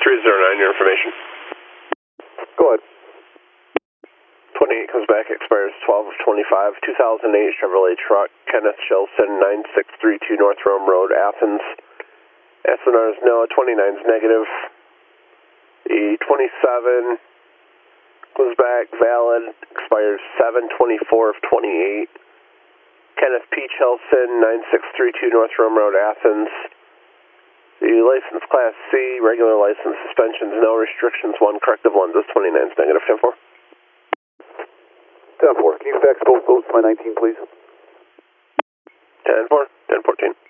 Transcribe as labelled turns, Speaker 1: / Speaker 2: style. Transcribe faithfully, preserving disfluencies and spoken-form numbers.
Speaker 1: three zero nine, your information.
Speaker 2: Go ahead.
Speaker 1: twenty-eight comes back, expires twelve of twenty-five, two thousand eight Chevrolet truck, Kenneth Shelson, nine six three two North Rome Road, Athens. S N R is no, twenty-nine is negative. The twenty-seven comes back, valid, expires seven twenty-four of twenty-eight. Kenneth P. Chelson, nine six three two North Rome Road, Athens. The license class C, regular license, suspensions, no restrictions, one corrective lenses, twenty-nine is negative, ten four.
Speaker 2: ten four, can you fax both those to my nineteen, please?
Speaker 1: ten four, ten fourteen.